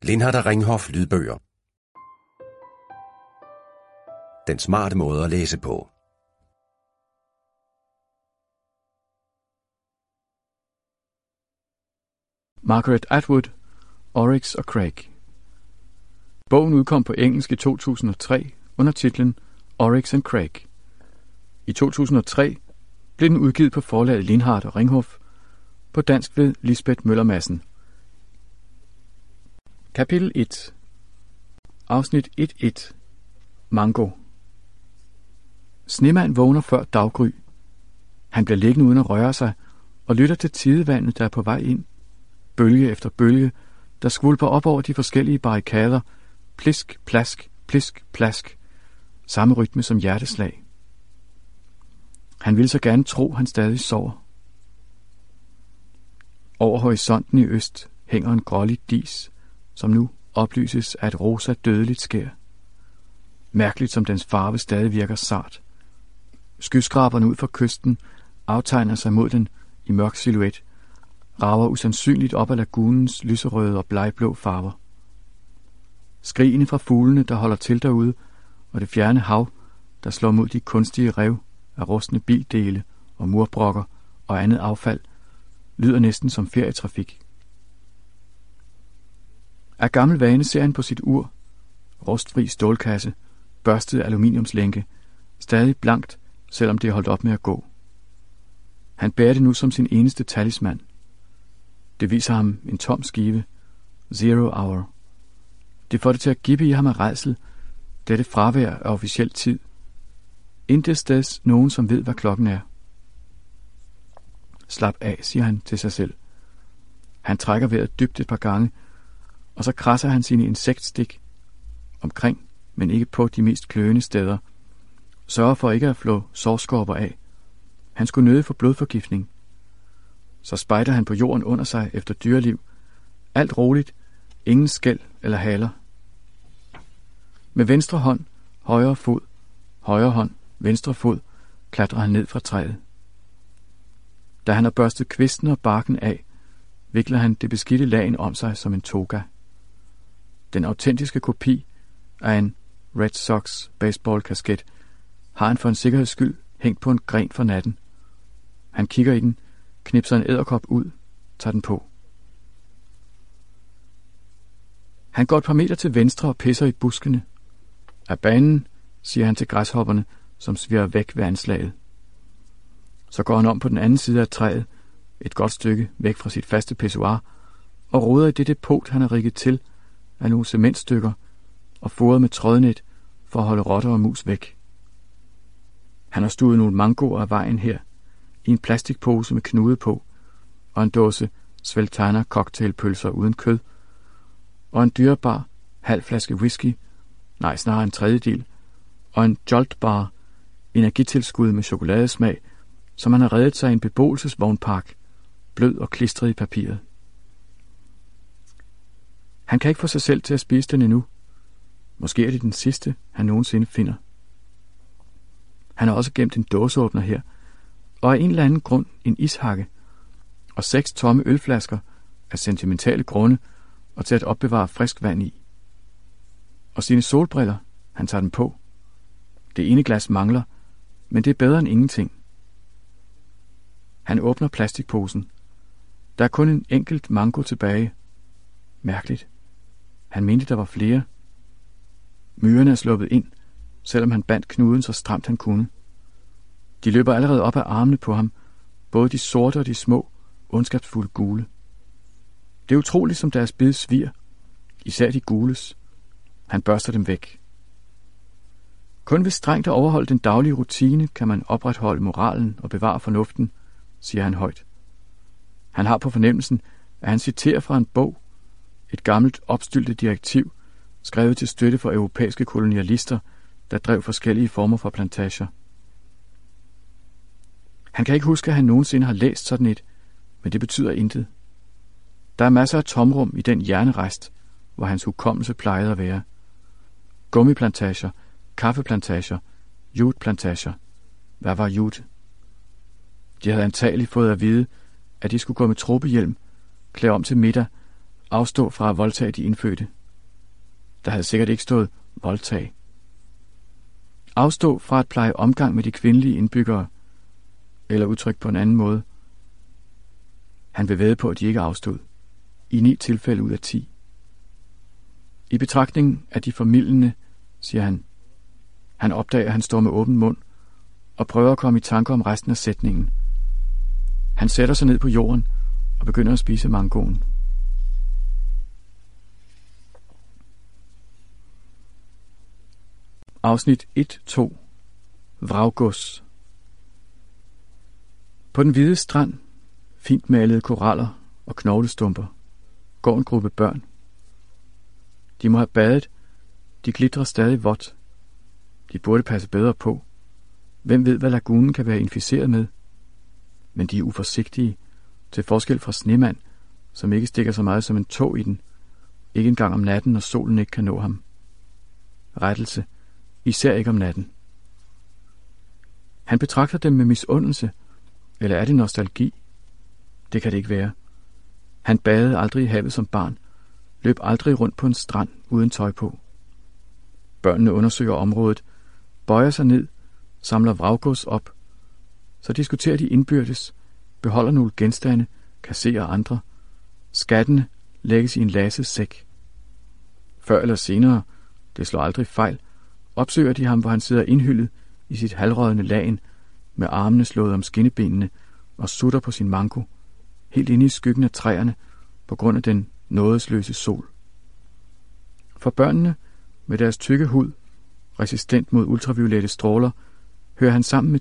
Lindhardt og Ringhof lydbøger. Den smarte måde at læse på. Margaret Atwood, Oryx og Crake. Bogen udkom på engelsk i 2003 under titlen Oryx and Crake. I 2003 blev den udgivet på forlaget Lindhardt og Ringhof, på dansk ved Lisbeth Møller Madsen. Kapitel 1. Afsnit 1.1. Mango. Snemand vågner før daggry. Han bliver liggende uden at røre sig og lytter til tidevandet, der er på vej ind. Bølge efter bølge, der skvulper op over de forskellige barrikader. Plisk, plask, plisk, plask. Samme rytme som hjerteslag. Han vil så gerne tro, han stadig sover. Over horisonten i øst hænger en grålig dis, som nu oplyses af et rosa dødeligt skær. Mærkeligt som dens farve stadig virker sart. Skyskraberne ud fra kysten aftegner sig mod den i mørk silhuet, rager usandsynligt op af lagunens lyserøde og blegblå farver. Skrigene fra fuglene, der holder til derude, og det fjerne hav, der slår mod de kunstige rev af rustne bildele og murbrokker og andet affald, lyder næsten som ferietrafik. Af gammel vane ser han på sit ur, rustfri stålkasse, børstet aluminiumslænke, stadig blankt, selvom det er holdt op med at gå. Han bærer det nu som sin eneste talisman. Det viser ham en tom skive, 0 hour. Det får det til at gibbe i ham af rædsel, dette fravær af officiel tid. Intet steds nogen, som ved, hvad klokken er. Slap af, siger han til sig selv. Han trækker vejret dybt et par gange, og så krasser han sine insektstik omkring, men ikke på de mest kløende steder. Sørger for ikke at flå sårskorper af. Han skulle nødig få blodforgiftning. Så spejder han på jorden under sig efter dyreliv. Alt roligt, ingen skæl eller haler. Med venstre hånd, højre fod, højre hånd, venstre fod, klatrer han ned fra træet. Da han har børstet kvisten og barken af, vikler han det beskidte lagen om sig som en toga. Den autentiske kopi af en Red Sox baseballkasket har han for en sikkerheds skyld hængt på en gren for natten. Han kigger i den, knipser en edderkop ud, tager den på. Han går et par meter til venstre og pisser i buskene. Af banen, siger han til græshopperne, som svirrer væk ved anslaget. Så går han om på den anden side af træet, et godt stykke væk fra sit faste pissoir, og roder i det depot, han har rigget til af nogle cementstykker og foret med trådnet for at holde rotter og mus væk. Han har stuet nogle mangoer af vejen her, i en plastikpose med knude på, og en dåse Sveltana cocktailpølser uden kød, og en dyrebar halv flaske whisky, nej snarere en tredjedel, og en Joltbar energitilskud med chokoladesmag, som han har reddet sig i en beboelsesvognpark, blød og klistret i papiret. Han kan ikke få sig selv til at spise den endnu. Måske er det den sidste, han nogensinde finder. Han har også gemt en dåseåbner her, og af en eller anden grund en ishakke, og 6 tomme ølflasker af sentimentale grunde og til at opbevare frisk vand i. Og sine solbriller, han tager dem på. Det ene glas mangler, men det er bedre end ingenting. Han åbner plastikposen. Der er kun en enkelt mango tilbage. Mærkeligt. Han mente, der var flere. Myrerne er sluppet ind, selvom han bandt knuden så stramt han kunne. De løber allerede op af armene på ham, både de sorte og de små, ondskabsfulde gule. Det er utroligt, som deres bid svir, især de gules. Han børster dem væk. Kun ved strengt at overholde den daglige rutine, kan man opretholde moralen og bevare fornuften, siger han højt. Han har på fornemmelsen, at han citerer fra en bog, et gammelt opstyltet direktiv, skrevet til støtte for europæiske kolonialister, der drev forskellige former for plantager. Han kan ikke huske, at han nogensinde har læst sådan et, men det betyder intet. Der er masser af tomrum i den hjernerest, hvor hans hukommelse plejede at være. Gummiplantager, kaffeplantager, juteplantager. Hvad var jute? De havde antageligt fået at vide, at de skulle gå med tropehjelm, klæde om til middag afstå fra at voldtage de indfødte. Der havde sikkert ikke stået voldtag. Afstå fra at pleje omgang med de kvindelige indbyggere, eller udtrykt på en anden måde. Han vil vædde på, at de ikke afstod. I 9 tilfælde ud af 10. I betragtning af de formildende, siger han. Han opdager, at han står med åben mund, og prøver at komme i tanker om resten af sætningen. Han sætter sig ned på jorden og begynder at spise mangoen. Afsnit 1-2. Vraggods. På den hvide strand, fint malede koraller og knoglestumper, går en gruppe børn. De må have badet. De glitrer stadig vådt. De burde passe bedre på. Hvem ved, hvad lagunen kan være inficeret med? Men de er uforsigtige, til forskel fra snemand, som ikke stikker så meget som en tå i den, ikke engang om natten, når solen ikke kan nå ham. Rettelse, især ikke om natten. Han betragter dem med misundelse, eller er det nostalgi? Det kan det ikke være. Han badede aldrig i havet som barn, løb aldrig rundt på en strand uden tøj på. Børnene undersøger området, bøjer sig ned, samler vraggods op, så diskuterer de indbyrdes, beholder nogle genstande, kasserer andre. Skattene lægges i en laset sæk. Før eller senere, det slår aldrig fejl, opsøger de ham, hvor han sidder indhyllet i sit halvrådne lagen, med armene slået om skinnebenene og sutter på sin mango, helt inde i skyggen af træerne, på grund af den nådesløse sol. For børnene, med deres tykke hud, resistent mod ultraviolette stråler, hører han sammen med